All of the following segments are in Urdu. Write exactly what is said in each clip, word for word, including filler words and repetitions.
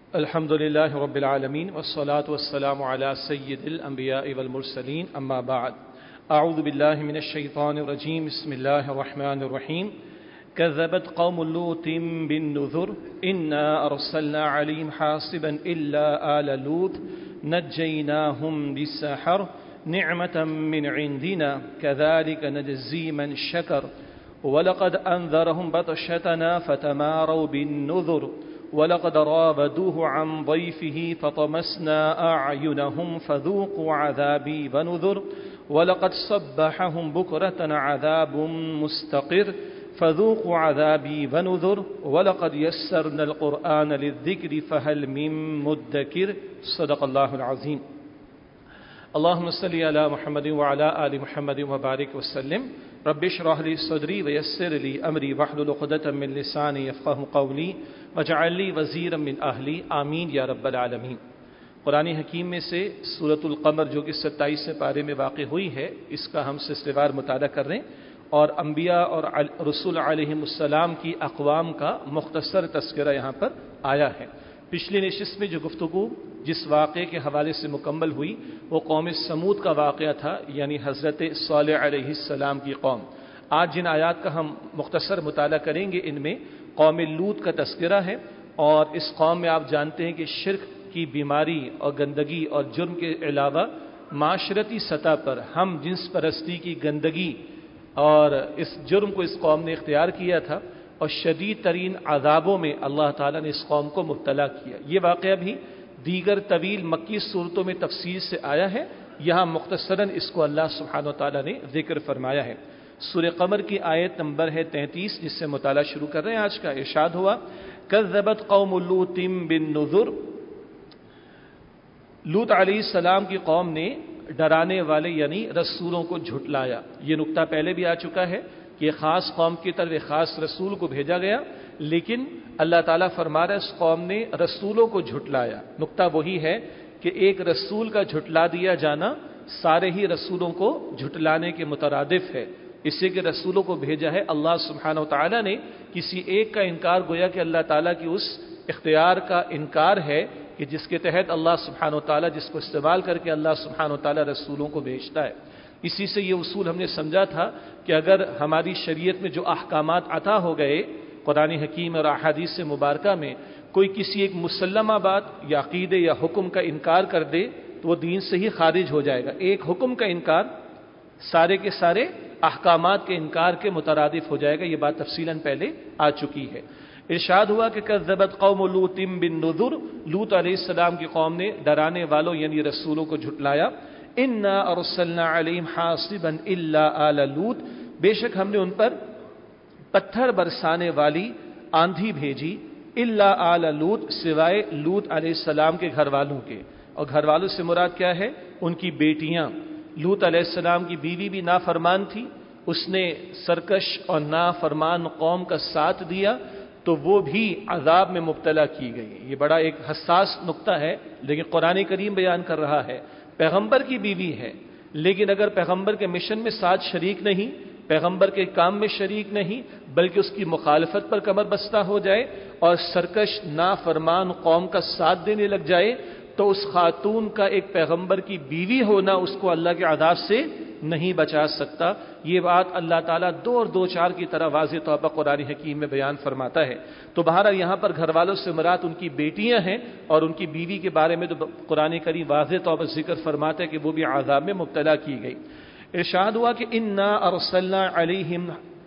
الحمد لله رب العالمين والصلاة والسلام على سيد الأنبياء والمرسلين أما بعد أعوذ بالله من الشيطان الرجيم بسم الله الرحمن الرحيم كذبت قوم لوط بالنذر إنا أرسلنا عليهم حاصبا إلا آل لوط نجيناهم بالسحر نعمة من عندنا كذلك نجزي من شكر ولقد أنذرهم بطشتنا فتماروا بالنذر ولقد راودوه عن ضيفه فطمسنا أعينهم فذوقوا عذابي ونذر ولقد صبحهم بكرة عذاب مستقر فذوقوا عذابي ونذر ولقد يسرنا القرآن للذكر فهل من مدكر صدق الله العظيم اللهم صل على محمد وعلى آل محمد وبارك وسلم رب اشرح لي صدري ويسر لي أمري واحلل عقدة من لساني يفقهوا قولي واجعل لي وزيرا من أهلي آمین یا رب العالمین۔ قرآن حکیم میں سے سورۃ القمر جو کہ ستائیسویں پارے میں واقع ہوئی ہے، اس کا ہم سلسلہ وار مطالعہ کر رہے ہیں اور انبیاء اور رسول علیہم السلام کی اقوام کا مختصر تذکرہ یہاں پر آیا ہے۔ پچھلی نشست میں جو گفتگو جس واقعے کے حوالے سے مکمل ہوئی وہ قوم سمود کا واقعہ تھا، یعنی حضرت صالح علیہ السلام کی قوم۔ آج جن آیات کا ہم مختصر مطالعہ کریں گے ان میں قوم لوط کا تذکرہ ہے، اور اس قوم میں آپ جانتے ہیں کہ شرک کی بیماری اور گندگی اور جرم کے علاوہ معاشرتی سطح پر ہم جنس پرستی کی گندگی اور اس جرم کو اس قوم نے اختیار کیا تھا، اور شدید ترین عذابوں میں اللہ تعالیٰ نے اس قوم کو مبتلا کیا۔ یہ واقعہ بھی دیگر طویل مکی صورتوں میں تفصیل سے آیا ہے، یہاں مختصراً اس کو اللہ سبحانہ و تعالیٰ نے ذکر فرمایا ہے۔ سورہ قمر کی آیت نمبر ہے تینتیس، جس سے مطالعہ شروع کر رہے ہیں آج کا۔ ارشاد ہوا کذبت قوم لوط بالنذر، لوط علیہ السلام کی قوم نے ڈرانے والے یعنی رسولوں کو جھٹلایا۔ یہ نقطہ پہلے بھی آ چکا ہے کہ ایک خاص قوم کی طرف ایک خاص رسول کو بھیجا گیا، لیکن اللہ تعالیٰ فرما رہا ہے اس قوم نے رسولوں کو جھٹلایا۔ نقطہ وہی ہے کہ ایک رسول کا جھٹلا دیا جانا سارے ہی رسولوں کو جھٹلانے کے مترادف ہے، اس سے کہ رسولوں کو بھیجا ہے اللہ سبحانہ و تعالیٰ نے، کسی ایک کا انکار گویا کہ اللہ تعالیٰ کی اس اختیار کا انکار ہے کہ جس کے تحت اللہ سبحانہ و تعالیٰ جس کو استعمال کر کے اللہ سبحانہ و تعالیٰ رسولوں کو بھیجتا ہے۔ اسی سے یہ اصول ہم نے سمجھا تھا کہ اگر ہماری شریعت میں جو احکامات عطا ہو گئے قرآن حکیم اور احادیث سے مبارکہ میں، کوئی کسی ایک مسلمہ بات یا عقیدے یا حکم کا انکار کر دے تو وہ دین سے ہی خارج ہو جائے گا۔ ایک حکم کا انکار سارے کے سارے احکامات کے انکار کے مترادف ہو جائے گا، یہ بات تفصیلاً پہلے آ چکی ہے۔ ارشاد ہوا کہ کذبت قوم لوط بالنذر، لوط علیہ السلام کی قوم نے ڈرانے والوں یعنی رسولوں کو جھٹلایا۔ انا ارسلنا علیہم حاصبا الا آل لوط، بے شک ہم نے ان پر پتھر برسانے والی آندھی بھیجی، الا آل لوط، سوائے لوط علیہ السلام کے گھر والوں کے، اور گھر والوں سے مراد کیا ہے؟ ان کی بیٹیاں۔ لوط علیہ السلام کی بیوی بھی نافرمان تھی، اس نے سرکش اور نافرمان قوم کا ساتھ دیا تو وہ بھی عذاب میں مبتلا کی گئی۔ یہ بڑا ایک حساس نقطہ ہے، لیکن قرآن کریم بیان کر رہا ہے پیغمبر کی بیوی ہے، لیکن اگر پیغمبر کے مشن میں ساتھ شریک نہیں، پیغمبر کے کام میں شریک نہیں، بلکہ اس کی مخالفت پر کمر بستہ ہو جائے اور سرکش نافرمان قوم کا ساتھ دینے لگ جائے تو اس خاتون کا ایک پیغمبر کی بیوی ہونا اس کو اللہ کے عذاب سے نہیں بچا سکتا۔ یہ بات اللہ تعالیٰ دو اور دو چار کی طرح واضح طور پر قرآن حکیم میں بیان فرماتا ہے۔ تو بہرحال یہاں پر گھر والوں سے مراد ان کی بیٹیاں ہیں، اور ان کی بیوی کے بارے میں تو قرآن کریم واضح طور پر ذکر فرماتا ہے کہ وہ بھی عذاب میں مبتلا کی گئی۔ ارشاد ہوا کہ انا ارسلنا علیہم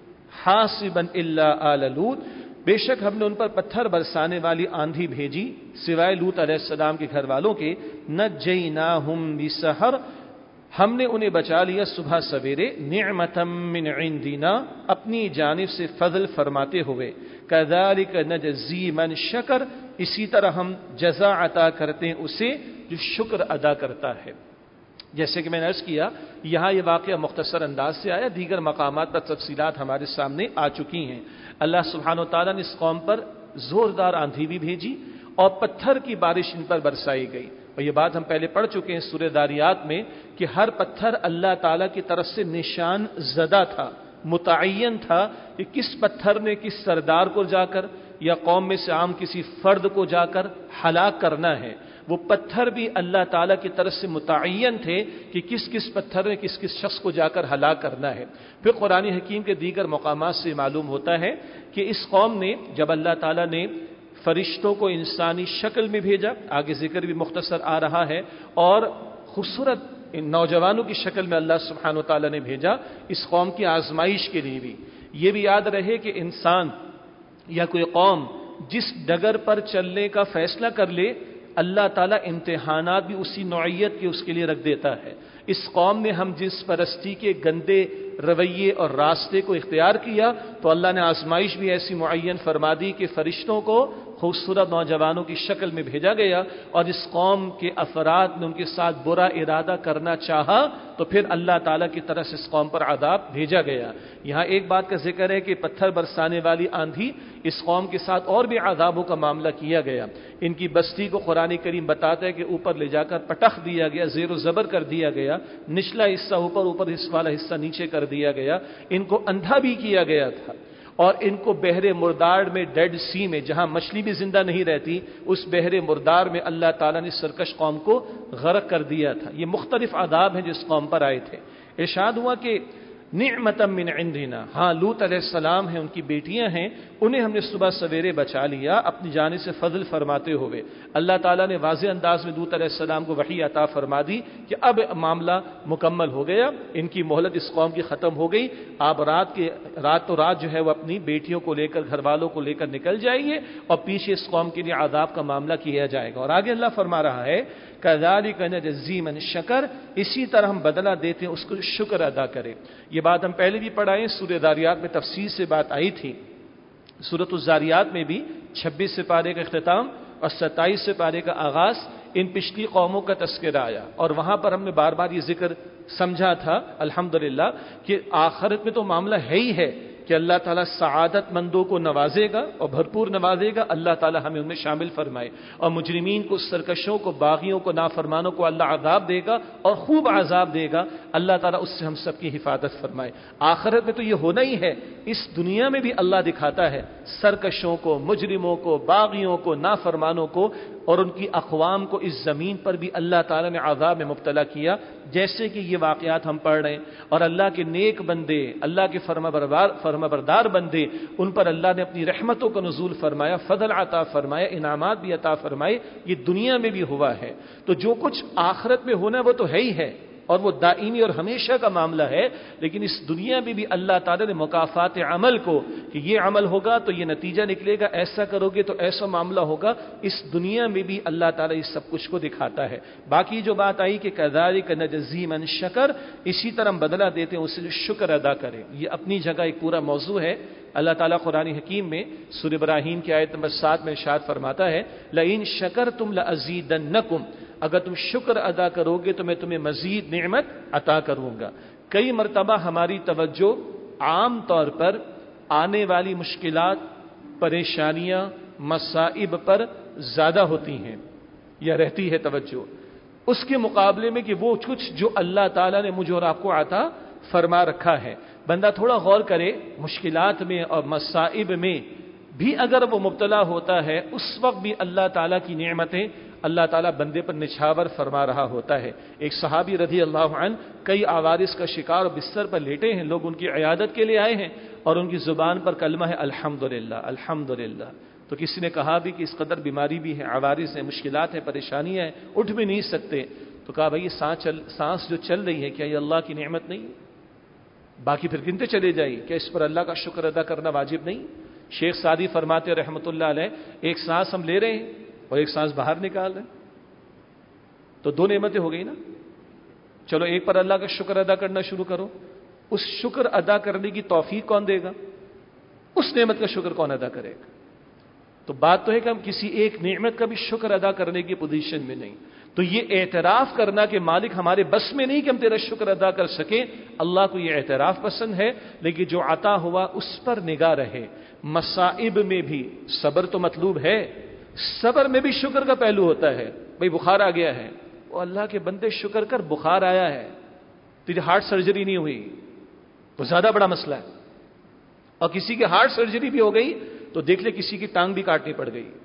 حاصبا الا آل لوط، بے شک ہم نے ان پر پتھر برسانے والی آندھی بھیجی سوائے لوط علیہ السلام کے گھر والوں کے، نجیناہم بسحر، ہم نے انہیں بچا لیا صبح سویرے، نعمتا من عندنا، اپنی جانب سے فضل فرماتے ہوئے، کذالک نجزی من شکر، اسی طرح ہم جزا عطا کرتے ہیں اسے جو شکر ادا کرتا ہے۔ جیسے کہ میں نے عرض کیا یہاں یہ واقعہ مختصر انداز سے آیا، دیگر مقامات پر تفصیلات ہمارے سامنے آ چکی ہیں۔ اللہ سبحانہ و تعالیٰ نے اس قوم پر زوردار آندھی بھی بھیجی اور پتھر کی بارش ان پر برسائی گئی، اور یہ بات ہم پہلے پڑھ چکے ہیں سورہ داریات میں کہ ہر پتھر اللہ تعالیٰ کی طرف سے نشان زدہ تھا، متعین تھا کہ کس پتھر نے کس سردار کو جا کر یا قوم میں سے عام کسی فرد کو جا کر ہلاک کرنا ہے، وہ پتھر بھی اللہ تعالیٰ کی طرف سے متعین تھے کہ کس کس پتھر نے کس کس شخص کو جا کر ہلاک کرنا ہے۔ پھر قرآن حکیم کے دیگر مقامات سے معلوم ہوتا ہے کہ اس قوم نے جب اللہ تعالیٰ نے فرشتوں کو انسانی شکل میں بھیجا، آگے ذکر بھی مختصر آ رہا ہے، اور خوبصورت ان نوجوانوں کی شکل میں اللہ سبحانہ و تعالیٰ نے بھیجا اس قوم کی آزمائش کے لیے بھی۔ یہ بھی یاد رہے کہ انسان یا کوئی قوم جس ڈگر پر چلنے کا فیصلہ کر لے، اللہ تعالیٰ امتحانات بھی اسی نوعیت کے اس کے لیے رکھ دیتا ہے۔ اس قوم نے ہم جس پرستی کے گندے رویے اور راستے کو اختیار کیا تو اللہ نے آزمائش بھی ایسی معین فرما دی کہ فرشتوں کو خوبصورت نوجوانوں کی شکل میں بھیجا گیا، اور اس قوم کے افراد نے ان کے ساتھ برا ارادہ کرنا چاہا تو پھر اللہ تعالیٰ کی طرف سے اس قوم پر عذاب بھیجا گیا۔ یہاں ایک بات کا ذکر ہے کہ پتھر برسانے والی آندھی، اس قوم کے ساتھ اور بھی عذابوں کا معاملہ کیا گیا۔ ان کی بستی کو قرآن کریم بتاتا ہے کہ اوپر لے جا کر پٹخ دیا گیا، زیر و زبر کر دیا گیا، نچلا حصہ اوپر، اوپر حصہ والا حصہ نیچے کر دیا گیا، ان کو اندھا بھی کیا گیا تھا، اور ان کو بحر مردار میں، ڈیڈ سی میں جہاں مچھلی بھی زندہ نہیں رہتی، اس بحر مردار میں اللہ تعالیٰ نے سرکش قوم کو غرق کر دیا تھا۔ یہ مختلف عذاب ہیں جو اس قوم پر آئے تھے۔ ارشاد ہوا کہ نعمتا من عندنا، ہاں لوط علیہ السلام ہیں، ان کی بیٹیاں ہیں، انہیں ہم نے صبح سویرے بچا لیا اپنی جانب سے فضل فرماتے ہوئے۔ اللہ تعالیٰ نے واضح انداز میں لوط علیہ السلام کو وحی عطا فرما دی کہ اب معاملہ مکمل ہو گیا، ان کی مہلت اس قوم کی ختم ہو گئی، آپ رات کے رات تو رات جو ہے وہ اپنی بیٹیوں کو لے کر، گھر والوں کو لے کر نکل جائیے، اور پیچھے اس قوم کے لیے عذاب کا معاملہ کیا جائے گا۔ اور آگے اللہ فرما رہا ہے کذالک نجزی من شکر، اسی طرح ہم بدلہ دیتے ہیں اس کو شکر ادا کرے۔ یہ بات ہم پہلے بھی پڑھائیں، سورہ ذاریات میں تفصیل سے بات آئی تھی۔ سورۃ الذاریات میں بھی چھبیس سپارے کا اختتام اور ستائیس سپارے کا آغاز ان پچھلی قوموں کا تذکرہ آیا، اور وہاں پر ہم نے بار بار یہ ذکر سمجھا تھا الحمدللہ کہ آخرت میں تو معاملہ ہے ہی ہے کہ اللہ تعالیٰ سعادت مندوں کو نوازے گا اور بھرپور نوازے گا، اللہ تعالیٰ ہمیں ان میں شامل فرمائے، اور مجرمین کو، سرکشوں کو، باغیوں کو، نافرمانوں کو اللہ عذاب دے گا اور خوب عذاب دے گا، اللہ تعالیٰ اس سے ہم سب کی حفاظت فرمائے۔ آخرت میں تو یہ ہونا ہی ہے، اس دنیا میں بھی اللہ دکھاتا ہے سرکشوں کو، مجرموں کو، باغیوں کو، نافرمانوں کو، اور ان کی اقوام کو اس زمین پر بھی اللہ تعالیٰ نے عذاب میں مبتلا کیا، جیسے کہ یہ واقعات ہم پڑھ رہے ہیں۔ اور اللہ کے نیک بندے، اللہ کے فرما بردار فرما بردار بندے، ان پر اللہ نے اپنی رحمتوں کا نزول فرمایا، فضل عطا فرمایا، انعامات بھی عطا فرمائے، یہ دنیا میں بھی ہوا ہے۔ تو جو کچھ آخرت میں ہونا وہ تو ہے ہی ہے، اور وہ دائمی اور ہمیشہ کا معاملہ ہے، لیکن اس دنیا میں بھی اللہ تعالیٰ نے مکافات عمل کو کہ یہ عمل ہوگا تو یہ نتیجہ نکلے گا، ایسا کرو گے تو ایسا معاملہ ہوگا، اس دنیا میں بھی اللہ تعالیٰ اس سب کچھ کو دکھاتا ہے۔ باقی جو بات آئی کہ کذالک نجزی من شکر، اسی طرح ہم بدلہ دیتے ہیں اسے جو شکر ادا کرے، یہ اپنی جگہ ایک پورا موضوع ہے۔ اللہ تعالیٰ قرآن حکیم میں سورہ ابراہیم کی آیت نمبر سات میں ارشاد فرماتا ہے لئن شکرتم لازیدنکم، اگر تم شکر ادا کرو گے تو میں تمہیں مزید نعمت عطا کروں گا۔ کئی مرتبہ ہماری توجہ عام طور پر آنے والی مشکلات، پریشانیاں، مصائب پر زیادہ ہوتی ہیں یا رہتی ہے توجہ، اس کے مقابلے میں کہ وہ کچھ جو اللہ تعالیٰ نے مجھے اور آپ کو عطا فرما رکھا ہے۔ بندہ تھوڑا غور کرے، مشکلات میں اور مصائب میں بھی اگر وہ مبتلا ہوتا ہے، اس وقت بھی اللہ تعالیٰ کی نعمتیں اللہ تعالیٰ بندے پر نچھاور فرما رہا ہوتا ہے۔ ایک صحابی رضی اللہ عنہ کئی عوارض کا شکار اور بستر پر لیٹے ہیں، لوگ ان کی عیادت کے لیے آئے ہیں، اور ان کی زبان پر کلمہ ہے الحمدللہ الحمدللہ۔ تو کسی نے کہا بھی کہ اس قدر بیماری بھی ہے، عوارض ہیں، مشکلات ہیں، پریشانیاں ہیں، اٹھ بھی نہیں سکتے، تو کہا بھائی یہ سانس چل سانس جو چل رہی ہے کیا یہ اللہ کی نعمت نہیں؟ باقی پھر گنتے چلے جائیں، کیا اس پر اللہ کا شکر ادا کرنا واجب نہیں؟ شیخ سعدی فرماتے رحمۃ اللہ علیہ، ایک سانس ہم لے رہے ہیں اور ایک سانس باہر نکال رہے ہیں، تو دو نعمتیں ہو گئی نا۔ چلو ایک پر اللہ کا شکر ادا کرنا شروع کرو، اس شکر ادا کرنے کی توفیق کون دے گا؟ اس نعمت کا شکر کون ادا کرے گا؟ تو بات تو ہے کہ ہم کسی ایک نعمت کا بھی شکر ادا کرنے کی پوزیشن میں نہیں۔ تو یہ اعتراف کرنا کہ مالک ہمارے بس میں نہیں کہ ہم تیرا شکر ادا کر سکیں، اللہ کو یہ اعتراف پسند ہے، لیکن جو عطا ہوا اس پر نگاہ رہے۔ مصائب میں بھی صبر تو مطلوب ہے، صبر میں بھی شکر کا پہلو ہوتا ہے۔ بھئی بخار آ گیا ہے، وہ اللہ کے بندے شکر کر، بخار آیا ہے، تیری ہارٹ سرجری نہیں ہوئی تو زیادہ بڑا مسئلہ ہے، اور کسی کی ہارٹ سرجری بھی ہو گئی تو دیکھ لے کسی کی ٹانگ بھی کاٹنی پڑ گئی.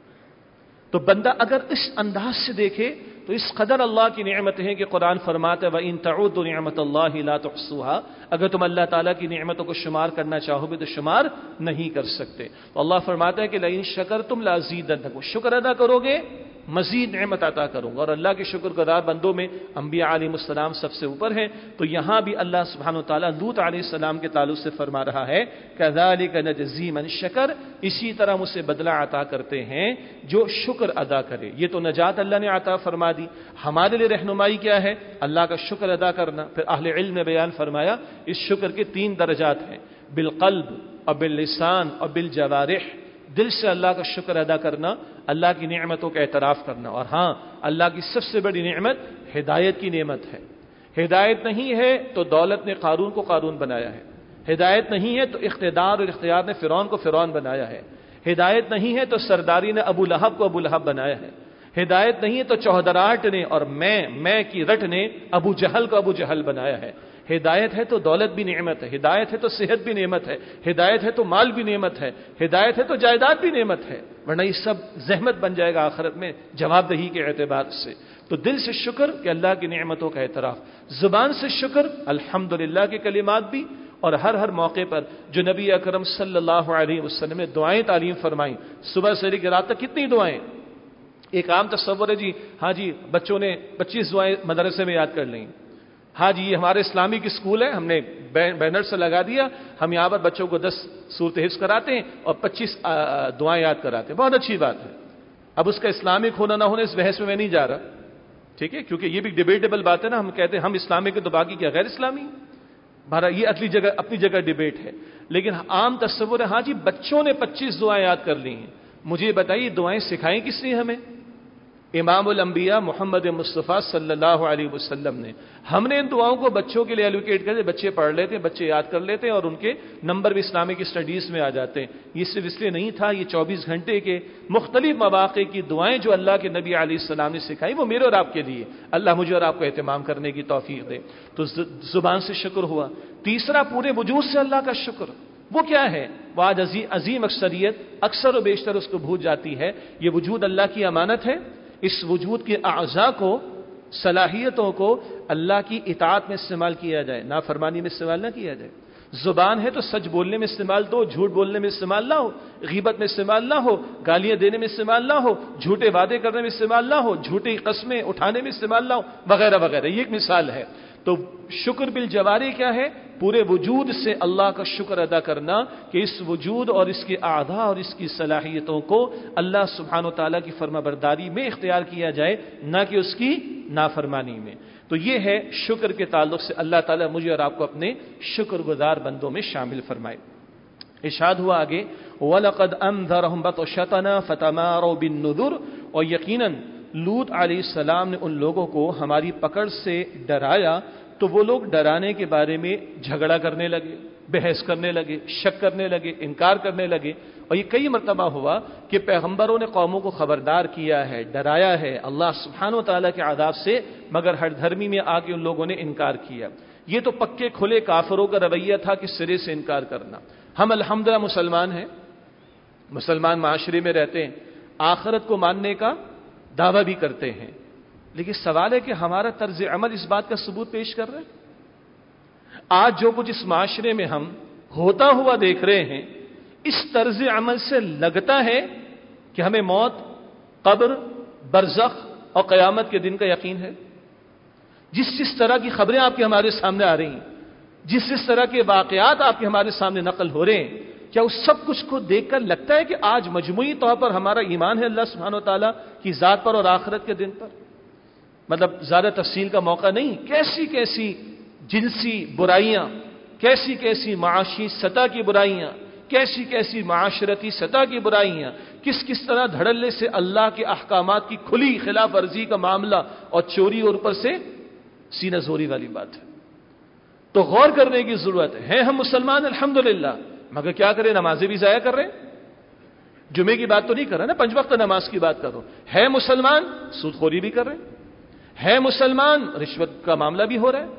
تو بندہ اگر اس انداز سے دیکھے تو اس قدر اللہ کی نعمتیں ہیں کہ قرآن فرماتا ہے وَإِن تَعُدُّوا نِعْمَتَ اللَّهِ لَا تُحْصُوهَا. اگر تم اللہ تعالیٰ کی نعمتوں کو شمار کرنا چاہو گے تو شمار نہیں کر سکتے. تو اللہ فرماتا ہے کہ لَإِن شَكَرْتُمْ لَأَزِيدَنَّكُمْ. شکر ادا کرو گے مزید نعمت عطا کروں گا. اور اللہ کے شکر گزار بندوں میں انبیاء علیہ السلام سب سے اوپر ہیں. تو یہاں بھی اللہ سبحانہ وتعالیٰ لوط علیہ السلام کے تعلق سے فرما رہا ہے كَذَلِكَ نَجْزِي مَن شَكَرَ. اسی طرح ہم اسے بدلہ عطا کرتے ہیں جو شکر ادا کرے. یہ تو نجات اللہ نے عطا فرما دی. ہمارے لیے رہنمائی کیا ہے؟ اللہ کا شکر ادا کرنا. پھر اہل علم نے بیان فرمایا اس شکر کے تین درجات ہیں، بالقلب اور باللسان اور بالجوارح. دل سے اللہ کا شکر ادا کرنا، اللہ کی نعمتوں کا اعتراف کرنا. اور ہاں، اللہ کی سب سے بڑی نعمت ہدایت کی نعمت ہے. ہدایت نہیں ہے تو دولت نے قارون کو قارون بنایا ہے. ہدایت نہیں ہے تو اقتدار اور اختیار نے فرعون کو فرعون بنایا ہے. ہدایت نہیں ہے تو سرداری نے ابو لہب کو ابو لہب بنایا ہے. ہدایت نہیں ہے تو چوہدراہٹ نے اور میں میں کی رٹ نے ابو جہل کو ابو جہل بنایا ہے. ہدایت ہے تو دولت بھی نعمت ہے، ہدایت ہے تو صحت بھی نعمت ہے، ہدایت ہے تو مال بھی نعمت ہے، ہدایت ہے تو جائیداد بھی نعمت ہے. ورنہ یہ سب زحمت بن جائے گا آخرت میں جواب دہی کے اعتبار سے. تو دل سے شکر کہ اللہ کی نعمتوں کا اعتراف، زبان سے شکر الحمدللہ کے کلمات بھی، اور ہر ہر موقع پر جو نبی اکرم صلی اللہ علیہ وسلم نے دعائیں تعلیم فرمائیں صبح سے لے کے رات تک. کتنی دعائیں؟ ایک عام تصور ہے جی ہاں جی بچوں نے پچیس دعائیں مدرسے میں یاد کر لیں. ہاں جی یہ ہمارے اسلامک اسکول ہے، ہم نے بینر سے لگا دیا، ہم یہاں پر بچوں کو دس صورت حفظ کراتے ہیں اور پچیس دعائیں یاد کراتے ہیں. بہت اچھی بات ہے. اب اس کا اسلامک ہونا نہ ہونا اس بحث میں میں نہیں جا رہا، ٹھیک ہے، کیونکہ یہ بھی ڈیبیٹیبل بات ہے نا. ہم کہتے ہیں ہم اسلامک ہے تو باقی کیا غیر اسلامی؟ بہرحال یہ اگلی جگہ اپنی جگہ ڈیبیٹ ہے. لیکن عام تصور ہے ہاں جی بچوں نے پچیس دعائیں یاد کر لی ہیں. مجھے بتائیے دعائیں سکھائیں کس نے ہمیں؟ امام الانبیاء محمد مصطفیٰ صلی اللہ علیہ وسلم نے. ہم نے ان دعاؤں کو بچوں کے لیے ایلوکیٹ کر دیا، بچے پڑھ لیتے ہیں، بچے یاد کر لیتے ہیں اور ان کے نمبر بھی اسلامک اسٹڈیز میں آ جاتے ہیں. یہ صرف اس لیے نہیں تھا، یہ چوبیس گھنٹے کے مختلف مواقع کی دعائیں جو اللہ کے نبی علیہ السلام نے سکھائی وہ میرے اور آپ کے لیے. اللہ مجھے اور آپ کو اہتمام کرنے کی توفیق دے. تو زبان سے شکر ہوا. تیسرا پورے وجود سے اللہ کا شکر. وہ کیا ہے؟ وہ آج عظیم اکثریت اکثر و بیشتر اس کو بھول جاتی ہے. یہ وجود اللہ کی امانت ہے. اس وجود کے اعضاء کو، صلاحیتوں کو اللہ کی اطاعت میں استعمال کیا جائے، نافرمانی میں استعمال نہ کیا جائے. زبان ہے تو سچ بولنے میں استعمال دو، جھوٹ بولنے میں استعمال نہ ہو، غیبت میں استعمال نہ ہو، گالیاں دینے میں استعمال نہ ہو، جھوٹے وعدے کرنے میں استعمال نہ ہو، جھوٹی قسمیں اٹھانے میں استعمال نہ ہو، وغیرہ وغیرہ. یہ ایک مثال ہے. تو شکر بالجواری کیا ہے؟ پورے وجود سے اللہ کا شکر ادا کرنا کہ اس وجود اور اس کے اعضاء اور اس کی صلاحیتوں کو اللہ سبحانہ و تعالیٰ کی فرما برداری میں اختیار کیا جائے، نہ کہ اس کی نافرمانی میں. تو یہ ہے شکر کے تعلق سے. اللہ تعالیٰ مجھے اور آپ کو اپنے شکر گزار بندوں میں شامل فرمائے. ارشاد ہوا آگے وَلَقَدْ أَنذَرَهُمْ بَطْشَتَنَا فَتَمَارَوْا بِالنُّذُرِ. اور یقیناً لوط علیہ السلام نے ان لوگوں کو ہماری پکڑ سے ڈرایا تو وہ لوگ ڈرانے کے بارے میں جھگڑا کرنے لگے، بحث کرنے لگے، شک کرنے لگے، انکار کرنے لگے. اور یہ کئی مرتبہ ہوا کہ پیغمبروں نے قوموں کو خبردار کیا ہے، ڈرایا ہے اللہ سبحانہ و تعالیٰ کے عذاب سے، مگر ہر دھرمی میں آ کے ان لوگوں نے انکار کیا. یہ تو پکے کھلے کافروں کا رویہ تھا کہ سرے سے انکار کرنا. ہم الحمدللہ مسلمان ہیں، مسلمان معاشرے میں رہتے ہیں، آخرت کو ماننے کا دعویٰ بھی کرتے ہیں، لیکن سوال ہے کہ ہمارا طرز عمل اس بات کا ثبوت پیش کر رہے ہیں. آج جو کچھ اس معاشرے میں ہم ہوتا ہوا دیکھ رہے ہیں، اس طرز عمل سے لگتا ہے کہ ہمیں موت، قبر، برزخ اور قیامت کے دن کا یقین ہے. جس جس طرح کی خبریں آپ کے ہمارے سامنے آ رہی ہیں، جس جس طرح کے واقعات آپ کے ہمارے سامنے نقل ہو رہے ہیں، کیا اس سب کچھ کو دیکھ کر لگتا ہے کہ آج مجموعی طور پر ہمارا ایمان ہے اللہ سبحانہ و تعالیٰ کی ذات پر اور آخرت کے دن پر؟ مطلب زیادہ تفصیل کا موقع نہیں. کیسی کیسی جنسی برائیاں، کیسی کیسی معاشی سطح کی برائیاں، کیسی کیسی معاشرتی سطح کی برائیاں، کس کس طرح دھڑلے سے اللہ کے احکامات کی کھلی خلاف ورزی کا معاملہ اور چوری اور اوپر سے سینہ زوری والی بات ہے. تو غور کرنے کی ضرورت ہے. ہم مسلمان الحمدللہ، مگر کیا کریں، نمازیں بھی ضائع کر رہے ہیں. جمعے کی بات تو نہیں کر رہا نا، پنج وقت نماز کی بات کرو. ہے مسلمان، سود خوری بھی کر رہے ہیں. ہے مسلمان، رشوت کا معاملہ بھی ہو رہا ہے.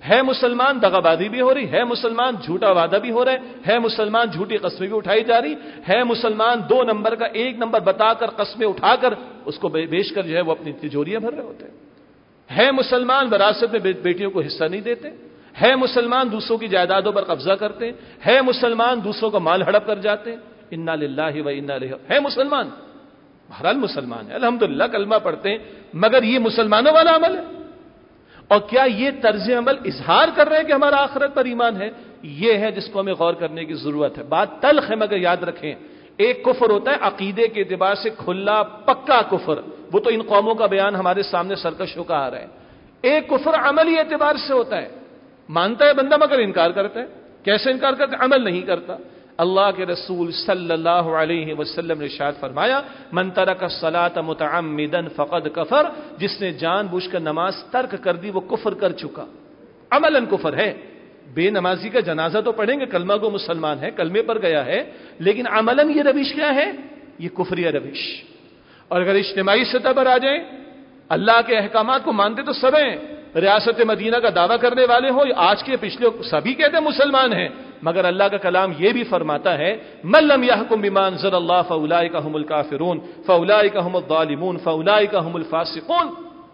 ہے مسلمان دغابازی بھی ہو رہی ہے، مسلمان جھوٹا وعدہ بھی ہو رہا ہے ہے مسلمان جھوٹی قسمیں بھی اٹھائی جا رہی ہے، مسلمان دو نمبر کا ایک نمبر بتا کر قسمیں اٹھا کر اس کو بیچ کر جو ہے وہ اپنی تجوریاں بھر رہے ہوتے ہیں، ہے مسلمان وراثت میں بیٹیوں کو حصہ نہیں دیتے، ہے مسلمان دوسروں کی جائیدادوں پر قبضہ کرتے ہیں، ہے مسلمان دوسروں کا مال ہڑپ کر جاتے ہیں، انا للہ و انا الیہ، ہے مسلمان بہرحال مسلمان ہے الحمدللہ کلمہ پڑھتے ہیں، مگر یہ مسلمانوں والا عمل ہے؟ اور کیا یہ طرز عمل اظہار کر رہے ہیں کہ ہمارا آخرت پر ایمان ہے؟ یہ ہے جس کو ہمیں غور کرنے کی ضرورت ہے۔ بات تلخ ہے مگر یاد رکھیں، ایک کفر ہوتا ہے عقیدے کے اعتبار سے کھلا پکا کفر، وہ تو ان قوموں کا بیان ہمارے سامنے سرکش ہو کا آ رہا ہے۔ ایک کفر عملی اعتبار سے ہوتا ہے، مانتا ہے بندہ مگر انکار کرتا ہے۔ کیسے انکار کرتا ہے؟ عمل نہیں کرتا۔ اللہ کے رسول صلی اللہ علیہ وسلم نے ارشاد فرمایا، من ترک الصلاۃ متعمدا فقد کفر، جس نے جان بوجھ کر نماز ترک کر دی وہ کفر کر چکا۔ عملاً کفر ہے، بے نمازی کا جنازہ تو پڑھیں گے، کلمہ کو مسلمان ہے، کلمے پر گیا ہے، لیکن عملاً یہ روش کیا ہے؟ یہ کفری روش۔ اور اگر اجتماعی سطح پر آ جائیں، اللہ کے احکامات کو مانتے تو سب ہیں، ریاست مدینہ کا دعویٰ کرنے والے ہو، آج کے پچھلے سبھی کہتے ہیں مسلمان ہیں، مگر اللہ کا کلام یہ بھی فرماتا ہے من لم يحكم بما انزل الله فاولئك هم الكافرون فاولئك هم الظالمون فاولئك هم الفاسقون،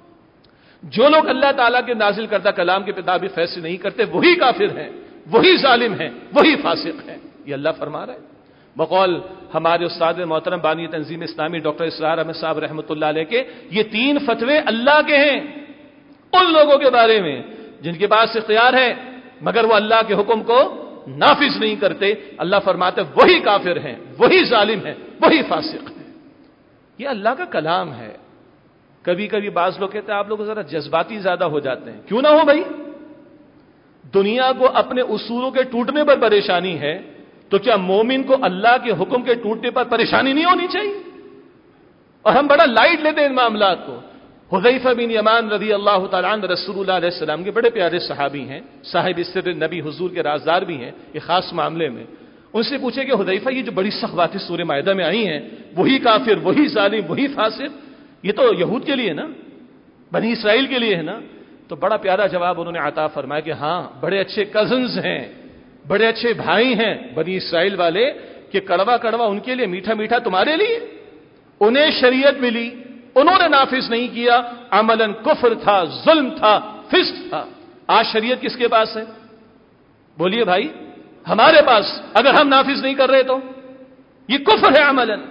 جو لوگ اللہ تعالیٰ کے نازل کردہ کلام کے مطابق فیصلے نہیں کرتے وہی کافر ہیں، وہی ظالم ہیں، وہی فاسق ہیں، یہ اللہ فرما رہا ہے۔ بقول ہمارے استاد محترم بانی تنظیم اسلامی ڈاکٹر اسرار احمد صاحب رحمۃ اللہ علیہ کے، یہ تین فتوے اللہ کے ہیں ان لوگوں کے بارے میں جن کے پاس اختیار ہے مگر وہ اللہ کے حکم کو نافذ نہیں کرتے۔ اللہ فرماتے وہی کافر ہیں، وہی ظالم ہیں، وہی فاسق ہیں۔ یہ اللہ کا کلام ہے۔ کبھی کبھی بعض لوگ کہتے ہیں آپ لوگ ذرا جذباتی زیادہ ہو جاتے ہیں، کیوں نہ ہو بھائی؟ دنیا کو اپنے اصولوں کے ٹوٹنے پر پریشانی ہے تو کیا مومن کو اللہ کے حکم کے ٹوٹنے پر پریشانی نہیں ہونی چاہیے؟ اور ہم بڑا لائٹ لیتے ہیں ان معاملات کو۔ حذیفہ بن یمان رضی اللہ تعالیٰ عنہ رسول اللہ علیہ السلام کے بڑے پیارے صحابی ہیں، صاحب سر نبی حضور کے رازدار بھی ہیں ایک خاص معاملے میں۔ ان سے پوچھے کہ حذیفہ یہ جو بڑی سخت باتیں سورہ مائدہ میں آئی ہیں، وہی کافر، وہی ظالم، وہی فاسق، یہ تو یہود کے لیے نا، بنی اسرائیل کے لیے ہے نا؟ تو بڑا پیارا جواب انہوں نے عطا فرمایا کہ ہاں بڑے اچھے کزنز ہیں، بڑے اچھے بھائی ہیں بنی اسرائیل والے، کہ کڑوا کڑوا ان کے لیے، میٹھا میٹھا تمہارے لیے۔ انہیں شریعت ملی، انہوں نے نافذ نہیں کیا، عملاً کفر تھا، ظلم تھا، فسق تھا۔ آج شریعت کس کے پاس ہے؟ بولیے بھائی، ہمارے پاس۔ اگر ہم نافذ نہیں کر رہے تو یہ کفر ہے عملاً۔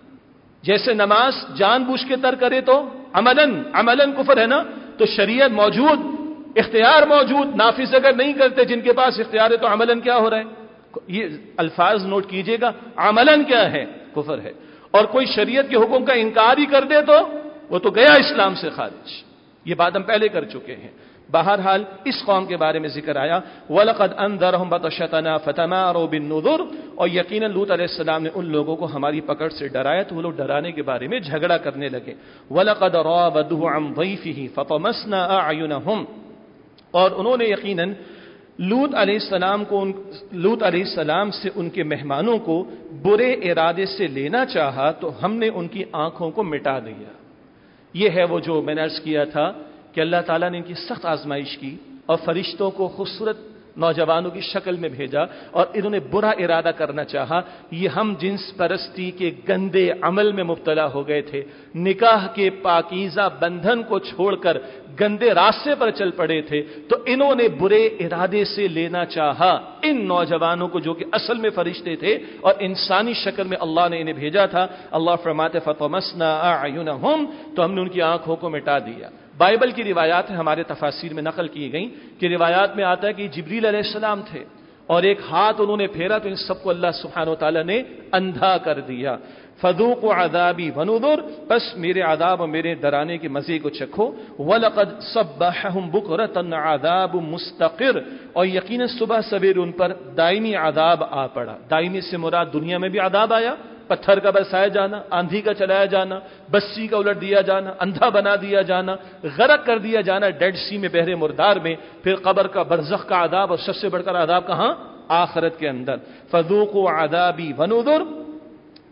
جیسے نماز جان بوجھ کے ترک کرے تو عملاً عملاً کفر ہے نا، تو شریعت موجود، اختیار موجود، نافذ اگر نہیں کرتے جن کے پاس اختیار ہے تو عملاً کیا ہو رہا ہے؟ یہ الفاظ نوٹ کیجئے گا، عملاً کیا ہے؟ کفر ہے۔ اور کوئی شریعت کے حکم کا انکار ہی کر دے تو وہ تو گیا اسلام سے خارج۔ یہ بات ہم پہلے کر چکے ہیں۔ بہرحال اس قوم کے بارے میں ذکر آیا، وَلَقَدْ أَنذَرَهُمْ بَطْشَتَنَا فَتَمَارَوْا بِالنُّذُرِ، اور یقیناً لوط علیہ السلام نے ان لوگوں کو ہماری پکڑ سے ڈرایا تو وہ لوگ ڈرانے کے بارے میں جھگڑا کرنے لگے۔ وَلَقَدْ رَاوَدُوهُ عَنْ ضَيْفِهِ فَطَمَسْنَا أَعْيُنَهُمْ، اور انہوں نے یقیناً لوط علیہ السلام کو لوط علیہ السلام سے ان کے مہمانوں کو برے ارادے سے لینا چاہا تو ہم نے ان کی آنکھوں کو مٹا دیا۔ یہ ہے وہ جو میں نے عرض کیا تھا کہ اللہ تعالیٰ نے ان کی سخت آزمائش کی اور فرشتوں کو خوبصورت نوجوانوں کی شکل میں بھیجا اور انہوں نے برا ارادہ کرنا چاہا۔ یہ ہم جنس پرستی کے گندے عمل میں مبتلا ہو گئے تھے، نکاح کے پاکیزہ بندھن کو چھوڑ کر گندے راستے پر چل پڑے تھے، تو انہوں نے برے ارادے سے لینا چاہا ان نوجوانوں کو جو کہ اصل میں فرشتے تھے اور انسانی شکل میں اللہ نے انہیں بھیجا تھا۔ اللہ فرماتے فطمسنا اعینہم، تو ہم نے ان کی آنکھوں کو مٹا دیا۔ بائبل کی روایات ہیں، ہمارے تفاسیر میں نقل کی گئیں کہ روایات میں آتا ہے کہ جبریل علیہ السلام تھے اور ایک ہاتھ انہوں نے پھیرا تو ان سب کو اللہ سبحانہ و تعالیٰ نے اندھا کر دیا۔ فذوقوا عذابی ونذر، بس میرے عذاب اور میرے ڈرانے کے مزے کو چکھو۔ وَلَقَدْ صَبَّحَهُمْ بُكْرَةً عَذَابٌ مُسْتَقِرٌ، اور یقیناً صبح سویر ان پر دائمی عذاب آ پڑا۔ دائمی سے مراد دنیا میں بھی عذاب آیا، پتھر کا برسایا جانا، آندھی کا چلایا جانا، بسی کا الٹ دیا جانا، اندھا بنا دیا جانا، غرق کر دیا جانا ڈیڈ سی میں، بحر مردار میں، پھر قبر کا برزخ کا عذاب، اور سب سے بڑھ کر عذاب کہاں؟ آخرت کے اندر۔ فذوقوا عذابی ونذر،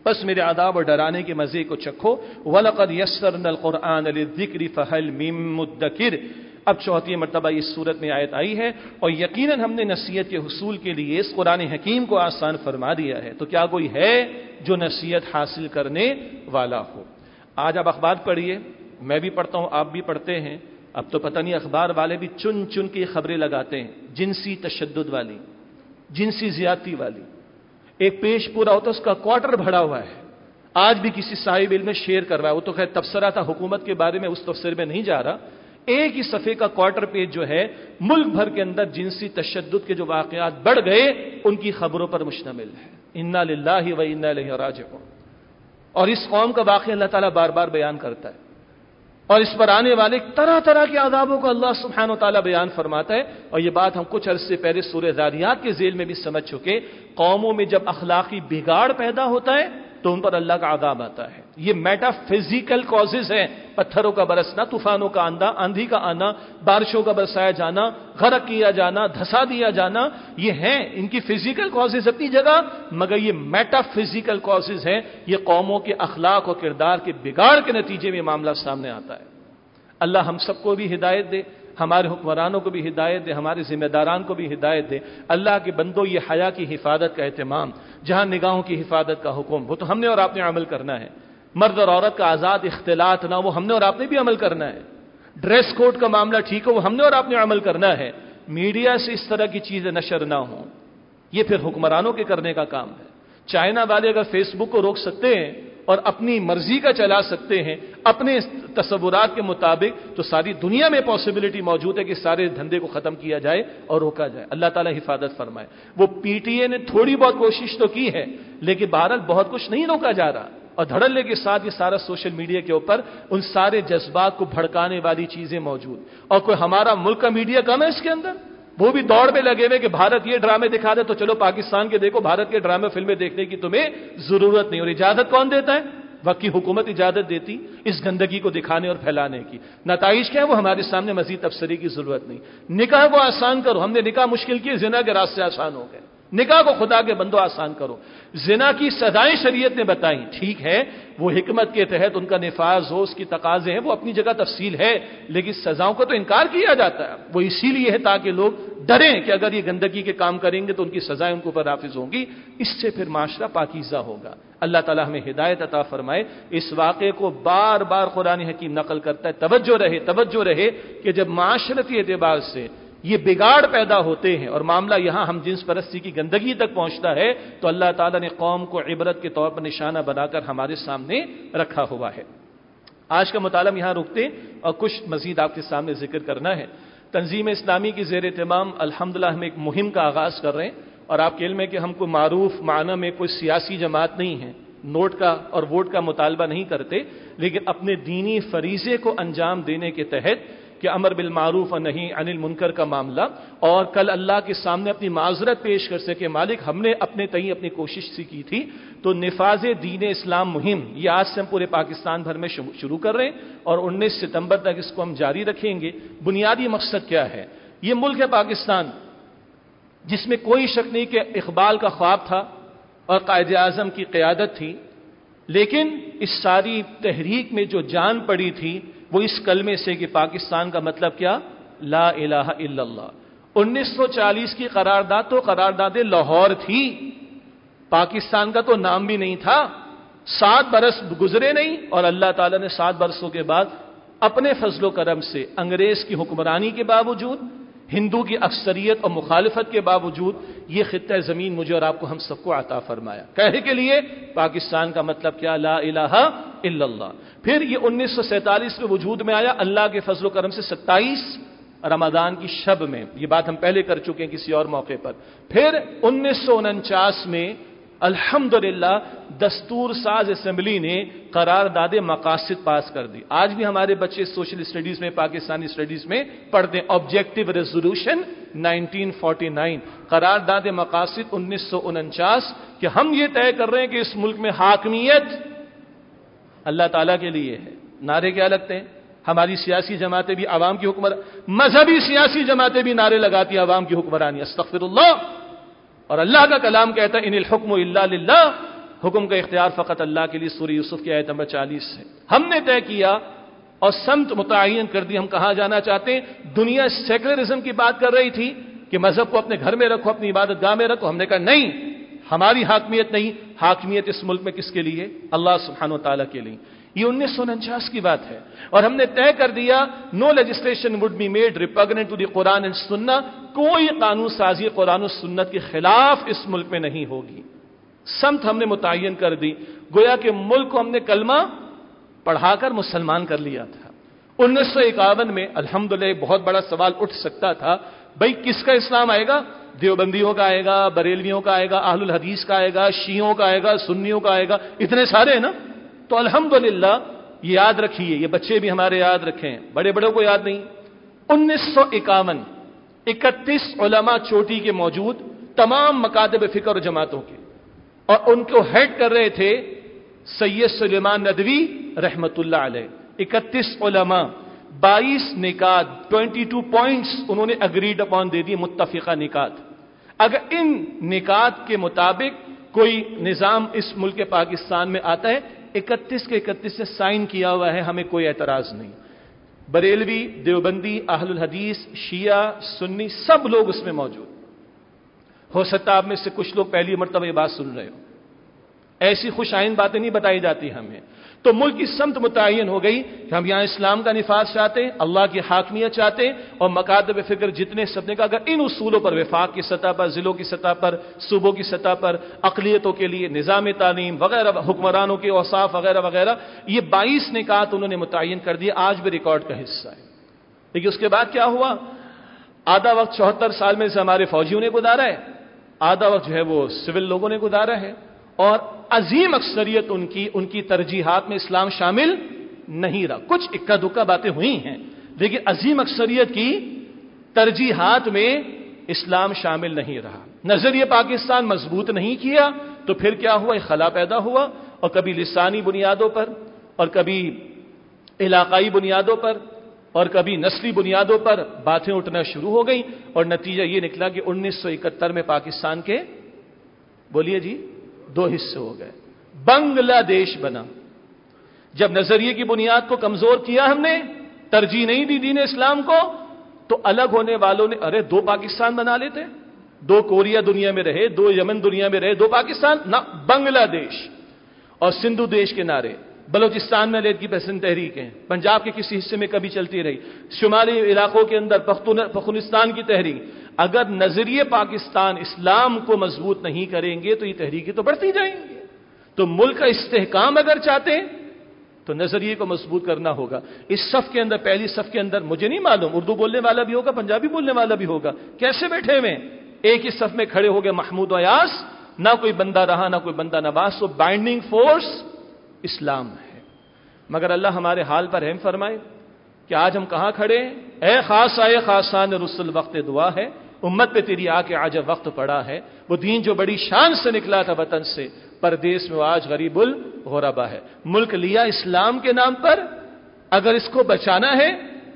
بس میرے عذاب اور ڈرانے کے مزے کو چکھو. وَلَقَدْ يَسَّرْنَا الْقُرْآنَ لِلذِّكْرِ فَهَلْ مِن مُّدَّكِرٍ. اب چوتھی مرتبہ اس صورت میں آیت آئی ہے اور یقیناً ہم نے نصیحت کے حصول کے لیے اس قرآن حکیم کو آسان فرما دیا ہے. تو کیا کوئی ہے جو نصیحت حاصل کرنے والا ہو؟ آج آپ اخبار پڑھیے، میں بھی پڑھتا ہوں، آپ بھی پڑھتے ہیں. اب تو پتہ نہیں اخبار والے بھی چن چن کے خبریں لگاتے ہیں، جنسی تشدد والی، جنسی زیادتی والی. ایک پیج پورا ہوتا ہے، اس کا کوارٹر بھرا ہوا ہے. آج بھی کسی صاحب علم نے شیئر کر رہا ہے، وہ تو خیر تبصرہ تھا حکومت کے بارے میں، اس تبصرے میں نہیں جا رہا. ایک ہی صفحے کا کوارٹر پیج جو ہے ملک بھر کے اندر جنسی تشدد کے جو واقعات بڑھ گئے ان کی خبروں پر مشتمل ہے. انا للہ و انا الیہ راجعون. اور اس قوم کا واقعہ اللہ تعالیٰ بار بار بیان کرتا ہے اور اس پر آنے والے طرح طرح کے عذابوں کو اللہ سبحانہ و تعالیٰ بیان فرماتا ہے. اور یہ بات ہم کچھ عرصے پہلے سورہ ذاریات کے ذیل میں بھی سمجھ چکے. قوموں میں جب اخلاقی بگاڑ پیدا ہوتا ہے تو ان پر اللہ کا عذاب آتا ہے. یہ میٹا فزیکل کازز ہیں، پتھروں کا برسنا، طوفانوں کا آنا، آندھی کا آنا، بارشوں کا برسایا جانا، غرق کیا جانا، دھسا دیا جانا، یہ ہیں ان کی فزیکل کازز اپنی جگہ، مگر یہ میٹا فزیکل کازز ہیں. یہ قوموں کے اخلاق اور کردار کے بگاڑ کے نتیجے میں معاملہ سامنے آتا ہے. اللہ ہم سب کو بھی ہدایت دے، ہمارے حکمرانوں کو بھی ہدایت دے، ہمارے ذمہ داران کو بھی ہدایت دے. اللہ کے بندوں، یہ حیا کی حفاظت کا اہتمام، جہاں نگاہوں کی حفاظت کا حکم، وہ تو ہم نے اور آپ نے عمل کرنا ہے. مرد اور عورت کا آزاد اختلاط نہ، وہ ہم نے اور آپ نے بھی عمل کرنا ہے. ڈریس کوڈ کا معاملہ ٹھیک ہو، وہ ہم نے اور آپ نے عمل کرنا ہے. میڈیا سے اس طرح کی چیزیں نشر نہ ہوں، یہ پھر حکمرانوں کے کرنے کا کام ہے. چائنا والے اگر فیس بک کو روک سکتے ہیں اور اپنی مرضی کا چلا سکتے ہیں اپنے تصورات کے مطابق، تو ساری دنیا میں پاسبلٹی موجود ہے کہ سارے دھندے کو ختم کیا جائے اور روکا جائے. اللہ تعالیٰ حفاظت فرمائے. وہ پی ٹی اے نے تھوڑی بہت کوشش تو کی ہے، لیکن بہرحال بہت کچھ نہیں روکا جا رہا. اور دھڑلے کے ساتھ یہ سارا سوشل میڈیا کے اوپر ان سارے جذبات کو بھڑکانے والی چیزیں موجود. اور کوئی ہمارا ملک کا میڈیا کم ہے اس کے اندر؟ وہ بھی دوڑ میں لگے ہوئے کہ بھارت یہ ڈرامے دکھا دے تو چلو پاکستان کے دیکھو. بھارت کے ڈرامے فلمیں دیکھنے کی تمہیں ضرورت نہیں. اور اجازت کون دیتا ہے؟ وقت کی حکومت اجازت دیتی اس گندگی کو دکھانے اور پھیلانے کی. نتائج کیا ہے وہ ہمارے سامنے، مزید تبصرے کی ضرورت نہیں. نکاح کو آسان کرو، ہم نے نکاح مشکل کیے، زنا کے راستے آسان ہو گئے. نکاح کو خدا کے بندو آسان کرو. زنا کی سزائیں شریعت نے بتائیں، ٹھیک ہے وہ حکمت کے تحت ان کا نفاذ ہو، اس کی تقاضے ہیں، وہ اپنی جگہ تفصیل ہے، لیکن سزاؤں کو تو انکار کیا جاتا ہے. وہ اسی لیے ہے تاکہ لوگ ڈریں کہ اگر یہ گندگی کے کام کریں گے تو ان کی سزائیں ان کے اوپر نافذ ہوں گی. اس سے پھر معاشرہ پاکیزہ ہوگا. اللہ تعالیٰ ہمیں ہدایت عطا فرمائے. اس واقعے کو بار بار قرآن حکیم نقل کرتا ہے. توجہ رہے توجہ رہے کہ جب معاشرتی اعتبار سے یہ بگاڑ پیدا ہوتے ہیں اور معاملہ یہاں ہم جنس پرستی کی گندگی تک پہنچتا ہے تو اللہ تعالیٰ نے قوم کو عبرت کے طور پر نشانہ بنا کر ہمارے سامنے رکھا ہوا ہے. آج کا مطالعہ یہاں روکتے ہیں اور کچھ مزید آپ کے سامنے ذکر کرنا ہے. تنظیم اسلامی کی زیر اہتمام الحمدللہ ہم ایک مہم کا آغاز کر رہے ہیں. اور آپ کے علم ہے کہ ہم کو معروف معنی میں کوئی سیاسی جماعت نہیں ہے، نوٹ کا اور ووٹ کا مطالبہ نہیں کرتے، لیکن اپنے دینی فریضے کو انجام دینے کے تحت کہ امر بالمعروف اور نہی عن المنکر کا معاملہ، اور کل اللہ کے سامنے اپنی معذرت پیش کر سکے مالک ہم نے اپنے تئیں اپنی کوشش سی کی تھی. تو نفاذ دین اسلام مہم یہ آج سے ہم پورے پاکستان بھر میں شروع کر رہے ہیں اور انیس ستمبر تک اس کو ہم جاری رکھیں گے. بنیادی مقصد کیا ہے؟ یہ ملک ہے پاکستان جس میں کوئی شک نہیں کہ اقبال کا خواب تھا اور قائد اعظم کی قیادت تھی، لیکن اس ساری تحریک میں جو جان پڑی تھی وہ اس کلمے سے کہ پاکستان کا مطلب کیا؟ لا الہ الا اللہ. انیس سو چالیس کی قرارداد تو قرارداد لاہور تھی، پاکستان کا تو نام بھی نہیں تھا. سات برس گزرے نہیں اور اللہ تعالیٰ نے سات برسوں کے بعد اپنے فضل و کرم سے انگریز کی حکمرانی کے باوجود، ہندو کی اکثریت اور مخالفت کے باوجود یہ خطہ زمین مجھے اور آپ کو ہم سب کو عطا فرمایا. کہنے کے لیے پاکستان کا مطلب کیا؟ لا الہ الا اللہ. پھر یہ انیس سو سینتالیس میں وجود میں آیا اللہ کے فضل و کرم سے ستائیس رمضان کی شب میں. یہ بات ہم پہلے کر چکے ہیں کسی اور موقع پر. پھر انیس سو انچاس میں الحمدللہ دستور ساز اسمبلی نے قرارداد مقاصد پاس کر دی. آج بھی ہمارے بچے سوشل اسٹڈیز میں، پاکستانی اسٹڈیز میں پڑھتے ہیں objective resolution nineteen forty nine, قرارداد مقاصد انیس سو انچاس، کہ ہم یہ طے کر رہے ہیں کہ اس ملک میں حاکمیت اللہ تعالیٰ کے لیے ہے. نعرے کیا لگتے ہیں؟ ہماری سیاسی جماعتیں بھی عوام کی حکمر مذہبی سیاسی جماعتیں بھی نعرے لگاتی عوام کی حکمرانی. استغفر اللہ. اور اللہ کا کلام کہتا ہے ان الحکم الا للہ، حکم کا اختیار فقط اللہ کے لیے، سورہ یوسف کی آیت نمبر چالیس سے ہم نے طے کیا اور سمت متعین کر دی ہم کہاں جانا چاہتے ہیں۔ دنیا سیکولرزم کی بات کر رہی تھی کہ مذہب کو اپنے گھر میں رکھو، اپنی عبادت گاہ میں رکھو، ہم نے کہا نہیں، ہماری حاکمیت نہیں، حاکمیت اس ملک میں کس کے لیے؟ اللہ سبحانہ و تعالیٰ کے لیے۔ یہ انیس سو انچاس کی بات ہے اور ہم نے طے کر دیا no legislation would be made repugnant to the Quran and Sunnah, کوئی قانون سازی قرآن و سنت کے خلاف اس ملک میں نہیں ہوگی۔ سمت ہم نے متعین کر دی، گویا کہ ملک کو ہم نے کلمہ پڑھا کر مسلمان کر لیا تھا۔ انیس سو اکاون میں الحمدللہ بہت بڑا سوال اٹھ سکتا تھا، بھائی کس کا اسلام آئے گا؟ دیوبندیوں کا آئے گا، بریلویوں کا آئے گا، اہل الحدیث کا آئے گا، شیعوں کا آئے گا، سنیوں کا آئے گا، اتنے سارے ہیں نا۔ تو الحمدللہ یہ یاد رکھیے، یہ بچے بھی ہمارے یاد رکھیں، بڑے بڑوں کو یاد نہیں، انیس سو اکاون اکتیس علماء چوٹی کے موجود، تمام مکاتب فکر و جماعتوں کے، اور ان کو ہیڈ کر رہے تھے سید سلیمان ندوی رحمت اللہ علیہ۔ اکتیس علماء، بائیس نکات، بائیس پوائنٹس انہوں نے اگریڈ اپون دے دی، متفقہ نکات۔ اگر ان نکات کے مطابق کوئی نظام اس ملک پاکستان میں آتا ہے، اکتیس کے اکتیس سے سائن کیا ہوا ہے، ہمیں کوئی اعتراض نہیں۔ بریلوی، دیوبندی، اہل الحدیث، شیعہ، سنی، سب لوگ اس میں موجود۔ ہو سکتا آپ میں سے کچھ لوگ پہلی مرتبہ یہ بات سن رہے ہو، ایسی خوش آئند باتیں نہیں بتائی جاتی ہمیں۔ تو ملک کی سمت متعین ہو گئی کہ ہم یہاں اسلام کا نفاذ چاہتے ہیں، اللہ کی حاکمیت چاہتے ہیں، اور مکاتب فکر جتنے سب نے کہا اگر ان اصولوں پر وفاق کی سطح پر، ضلعوں کی سطح پر، صوبوں کی سطح پر، اقلیتوں کے لیے نظام تعلیم وغیرہ، حکمرانوں کے اوصاف وغیرہ وغیرہ، یہ بائیس نکات انہوں نے متعین کر دیے، آج بھی ریکارڈ کا حصہ ہے۔ لیکن اس کے بعد کیا ہوا؟ آدھا وقت چوہتر سال میں سے ہمارے فوجیوں نے گزارا ہے، آدھا وقت جو ہے وہ سول لوگوں نے گزارا ہے، اور عظیم اکثریت ان کی ان کی ترجیحات میں اسلام شامل نہیں رہا۔ کچھ اکا دکا باتیں ہوئی ہیں، لیکن عظیم اکثریت کی ترجیحات میں اسلام شامل نہیں رہا۔ نظریہ پاکستان مضبوط نہیں کیا تو پھر کیا ہوا؟ ایک خلا پیدا ہوا، اور کبھی لسانی بنیادوں پر، اور کبھی علاقائی بنیادوں پر، اور کبھی نسلی بنیادوں پر باتیں اٹھنا شروع ہو گئیں، اور نتیجہ یہ نکلا کہ انیس سو اکہتر میں پاکستان کے بولیے جی دو حصے ہو گئے، بنگلہ دیش بنا۔ جب نظریے کی بنیاد کو کمزور کیا ہم نے، ترجیح نہیں دی دین اسلام کو، تو الگ ہونے والوں نے ارے دو پاکستان بنا لیتے، دو کوریا دنیا میں رہے، دو یمن دنیا میں رہے، دو پاکستان نہ، بنگلہ دیش۔ اور سندھو دیش کے نعرے، بلوچستان میں علیحدگی پسند تحریکیں، پنجاب کے کسی حصے میں کبھی چلتی رہی، شمالی علاقوں کے اندر پختونستان کی تحریک۔ اگر نظریے پاکستان اسلام کو مضبوط نہیں کریں گے تو یہ تحریکیں تو بڑھتی جائیں گی۔ تو ملک کا استحکام اگر چاہتے ہیں تو نظریے کو مضبوط کرنا ہوگا۔ اس صف کے اندر، پہلی صف کے اندر مجھے نہیں معلوم، اردو بولنے والا بھی ہوگا، پنجابی بولنے والا بھی ہوگا، کیسے بیٹھے ہوئے؟ ایک ہی صف میں کھڑے ہو گئے محمود ویاس، نہ کوئی بندہ رہا نہ کوئی بندہ نواز۔ سو بائنڈنگ فورس اسلام ہے۔ مگر اللہ ہمارے حال پر رحم فرمائے کہ آج ہم کہاں کھڑے ہیں؟ اے خاص آئے خاصان رسل وقت دعا ہے، امت پہ تیری آ کے آج وقت پڑا ہے۔ وہ دین جو بڑی شان سے نکلا تھا وطن سے، پردیس میں وہ آج غریب الغربا ہے۔ ملک لیا اسلام کے نام پر، اگر اس کو بچانا ہے،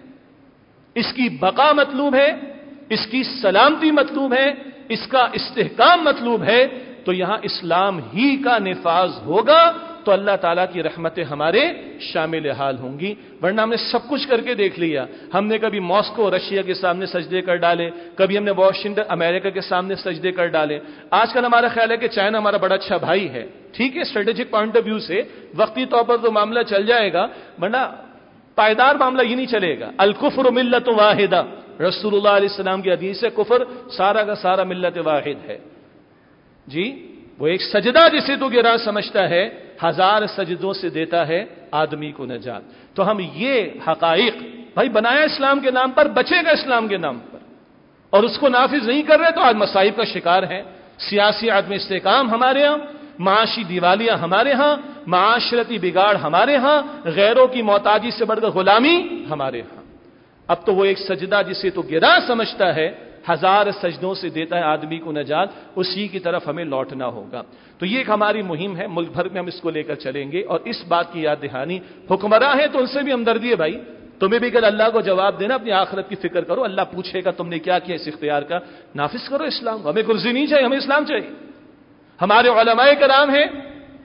اس کی بقا مطلوب ہے، اس کی سلامتی مطلوب ہے، اس کا استحکام مطلوب ہے، تو یہاں اسلام ہی کا نفاذ ہوگا تو اللہ تعالیٰ کی رحمتیں ہمارے شامل حال ہوں گی۔ ورنہ ہم نے سب کچھ کر کے دیکھ لیا، ہم نے کبھی ماسکو رشیا کے سامنے سجدے کر ڈالے، کبھی ہم نے واشنگٹن امریکہ کے سامنے سجدے کر ڈالے۔ آج کل ہمارا خیال ہے کہ چائنا ہمارا بڑا اچھا بھائی ہے، ٹھیک ہے، اسٹریٹجک پوائنٹ آف ویو سے وقتی طور پر تو معاملہ چل جائے گا، ورنہ پائیدار معاملہ یہ نہیں چلے گا۔ الکفر ملت واحدہ، رسول اللہ علیہ السلام کی حدیث ہے، کفر سارا کا سارا ملت واحد ہے جی۔ وہ ایک سجدہ جسے تو گرا سمجھتا ہے، ہزار سجدوں سے دیتا ہے آدمی کو نجات۔ تو ہم یہ حقائق، بھائی بنایا اسلام کے نام پر، بچے گا اسلام کے نام پر، اور اس کو نافذ نہیں کر رہے تو آج مصائب کا شکار ہیں۔ سیاسی عدم استحکام ہمارے ہاں، معاشی دیوالیاں ہمارے ہاں، معاشرتی بگاڑ ہمارے ہاں، غیروں کی محتاجی سے بڑھ کر غلامی ہمارے ہاں۔ اب تو وہ ایک سجدہ جسے تو گرا سمجھتا ہے، ہزار سجدوں سے دیتا ہے آدمی کو نجات، اسی کی طرف ہمیں لوٹنا ہوگا۔ تو یہ ایک ہماری مہم ہے، ملک بھر میں ہم اس کو لے کر چلیں گے، اور اس بات کی یاد دہانی، حکمراں ہے تو ان سے بھی ہمدردی ہے بھائی، تمہیں بھی اگر اللہ کو جواب دینا، اپنی آخرت کی فکر کرو، اللہ پوچھے گا تم نے کیا کیا اس اختیار کا، نافذ کرو اسلام کو۔ ہمیں کرسی نہیں چاہیے، ہمیں اسلام چاہیے۔ ہمارے علماء کرام ہیں،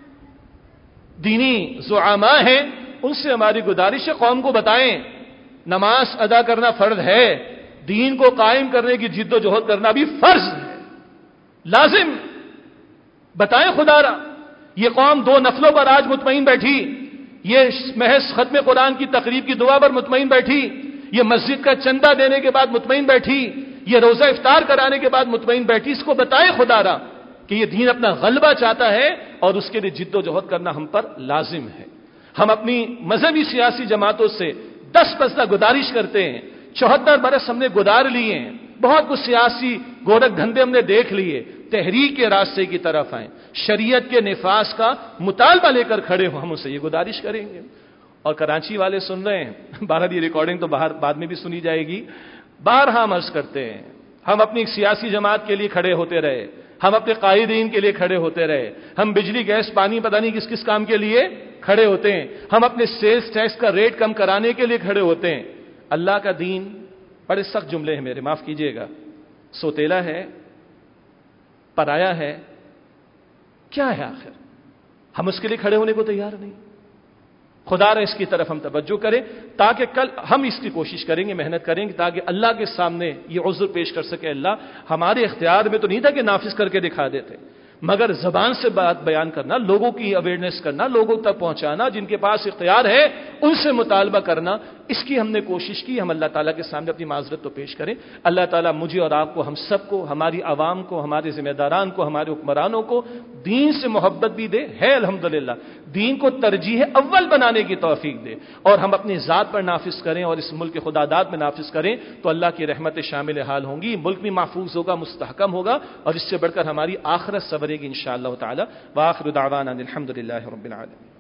دینی زعماء ہیں، ان سے ہماری گزارش ہے قوم کو بتائیں نماز ادا کرنا فرض ہے، دین کو قائم کرنے کی جد و جہد کرنا بھی فرض ہے، لازم بتائیں خدا را۔ یہ قوم دو نفلوں پر آج مطمئن بیٹھی، یہ محض ختم قرآن کی تقریب کی دعا پر مطمئن بیٹھی، یہ مسجد کا چندہ دینے کے بعد مطمئن بیٹھی، یہ روزہ افطار کرانے کے بعد مطمئن بیٹھی، اس کو بتائیں خدا را کہ یہ دین اپنا غلبہ چاہتا ہے اور اس کے لیے جد و جہد کرنا ہم پر لازم ہے۔ ہم اپنی مذہبی سیاسی جماعتوں سے دس بستہ گزارش کرتے ہیں، چوہتر برس ہم نے گزار لیے ہیں، بہت کچھ سیاسی گورکھ دھندے ہم نے دیکھ لیے، تحریک کے راستے کی طرف آئیں، شریعت کے نفاذ کا مطالبہ لے کر کھڑے ہو، ہم اسے یہ گزارش کریں گے۔ اور کراچی والے سن رہے ہیں، بہرحال یہ ریکارڈنگ تو باہر بعد میں بھی سنی جائے گی، بارہا ہم عرض کرتے ہیں ہم اپنی سیاسی جماعت کے لیے کھڑے ہوتے رہے، ہم اپنے قائدین کے لیے کھڑے ہوتے رہے، ہم بجلی گیس پانی پتہ نہیں کس کس کام کے لیے کھڑے ہوتے ہیں، ہم اپنے سیلز ٹیکس کا ریٹ کم کرانے کے لیے کھڑے ہوتے ہیں۔ اللہ کا دین بڑے سخت جملے ہیں میرے، معاف کیجئے گا، سوتیلا ہے، پرایا ہے، کیا ہے آخر؟ ہم اس کے لیے کھڑے ہونے کو تیار نہیں۔ خدا را اس کی طرف ہم توجہ کریں تاکہ کل ہم اس کی کوشش کریں گے، محنت کریں گے تاکہ اللہ کے سامنے یہ عذر پیش کر سکے۔ اللہ ہمارے اختیار میں تو نہیں تھا کہ نافذ کر کے دکھا دیتے، مگر زبان سے بات بیان کرنا، لوگوں کی اویئرنیس کرنا، لوگوں تک پہنچانا، جن کے پاس اختیار ہے ان سے مطالبہ کرنا، اس کی ہم نے کوشش کی۔ ہم اللہ تعالیٰ کے سامنے اپنی معذرت تو پیش کریں۔ اللہ تعالیٰ مجھے اور آپ کو، ہم سب کو، ہماری عوام کو، ہمارے ذمہ داران کو، ہمارے حکمرانوں کو دین سے محبت بھی دے ہے، الحمدللہ دین کو ترجیح اول بنانے کی توفیق دے، اور ہم اپنی ذات پر نافذ کریں اور اس ملک کے خداداد میں نافذ کریں تو اللہ کی رحمتیں شامل حال ہوں گی، ملک بھی محفوظ ہوگا، مستحکم ہوگا، اور اس سے بڑھ کر ہماری آخرت سورے گی انشاءاللہ تعالی۔ وآخر دعوانا الحمدللہ رب العالمین۔